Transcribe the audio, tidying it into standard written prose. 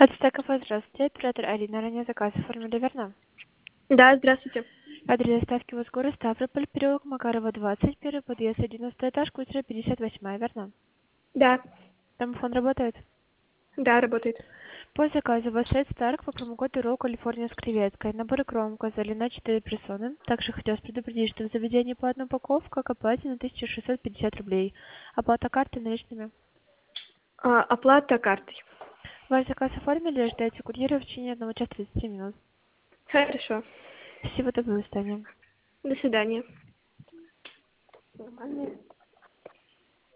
Кафе, здравствуйте. Оператор Арина. Ранее заказ оформили, верно? Да, здравствуйте. Адрес доставки у вас город Ставрополь, переулок Макарова, 20, первый подъезд, 11 этаж, квартира 58, верно? Да, Домофон работает? да, работает. По заказу у вас стоит старк по промокоду Ролл Калифорния с креветкой. Набор икром указали на 4 персоны. Также хотелось предупредить, что в заведении по одной упаковке к оплате на 1650 рублей. Оплата карты наличными. Оплата картой. Ваш заказ оформили, ждайте курьера в течение 1 часа 30 минут. Хорошо. Спасибо, доброго, до свидания. До свидания. Нормально.